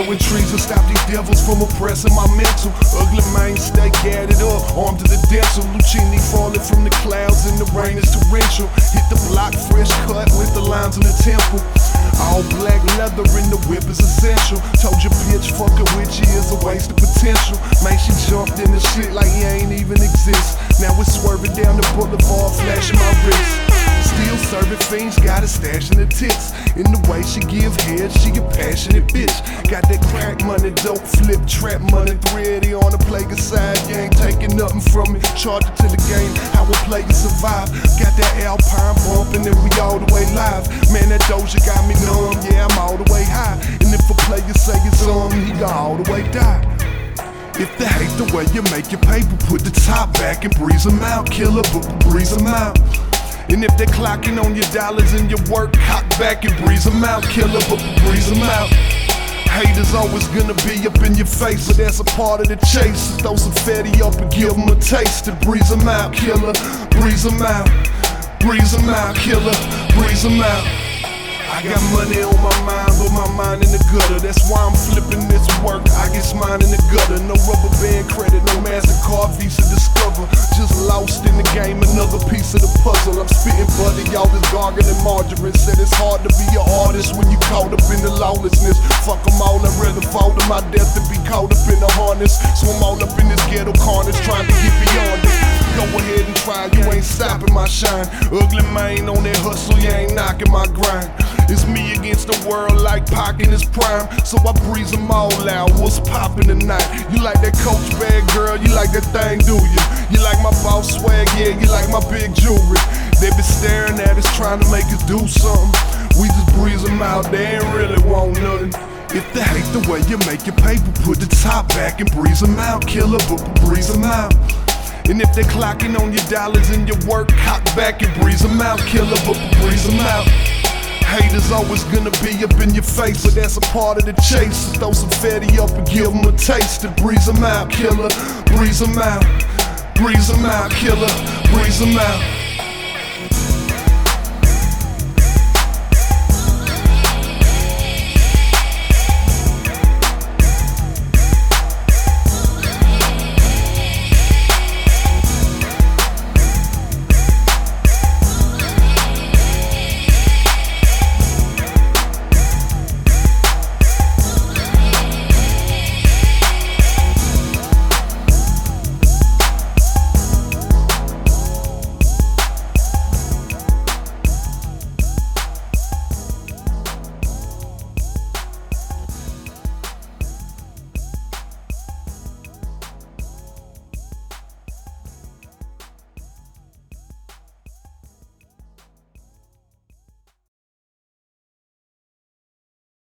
growing trees will stop these devils from oppressing my mental. Ugly man, stay gathered up, armed to the dental. Lucini falling from the clouds and the rain is torrential. Hit the block, fresh cut with the lines in the temple. All black leather in the whip is essential. Told your bitch fucking with you is a waste of potential. Man, she jumped in the shit like he ain't even exist. Now it's swerving down the boulevard, flashing my wrist. Still serving fiends, got a stash in the tits. In the way she give head, she a passionate bitch. Got that crack money, dope flip, trap money, 380 on the player side. You ain't taking nothing from me. Charge it to the game, how a player survive. Got that Alpine bumping and we all the way live. Man, that Doja got me numb, yeah, I'm all the way high. And if a player say it's on, he gon' all the way die. If they hate the way you make your paper, put the top back and breeze them out. Killer, but breeze them out. And if they clocking on your dollars and your work, cock back and breeze them out. Killer, but breeze them out. Haters always gonna be up in your face, but that's a part of the chase. So throw some fatty up and give them a taste to breeze them out. Killer, breeze them out. Breeze them out, killer, breeze them out. I got money on my mind, but my mind in the gutter. That's why I'm flipping this work, I get mine in the gutter. No rubber band credit, no MasterCard, Visa Discover. Just lost in the game, another piece of the puzzle. I'm spitting butter, y'all is gargling and margarine. Said it's hard to be an artist when you caught up in the lawlessness. Fuck them all, I'd rather fall to my death than be caught up in the harness. So I'm all up in this ghetto carnage, trying to get beyond it. Go ahead and try, you ain't stopping my shine. Ugly man on that hustle, you ain't knocking my grind. It's me against the world like Pac in his prime. So I breeze them all out, what's poppin' tonight? You like that Coach bag, girl, you like that thing, do you? You like my boss swag, yeah, you like my big jewelry. They been staring at us, trying to make us do something. We just breeze them out, they ain't really want nothing. If they hate the way you make your paper, put the top back and breeze them out. Killer, but breeze them out. And if they clocking on your dollars and your work, cock back and breeze them out. Killer, but breeze them out. Haters always gonna be up in your face, but that's a part of the chase. So throw some fatty up and give them a taste to breeze them out. Killer, breeze them out. Breeze them out, killer, breeze them out.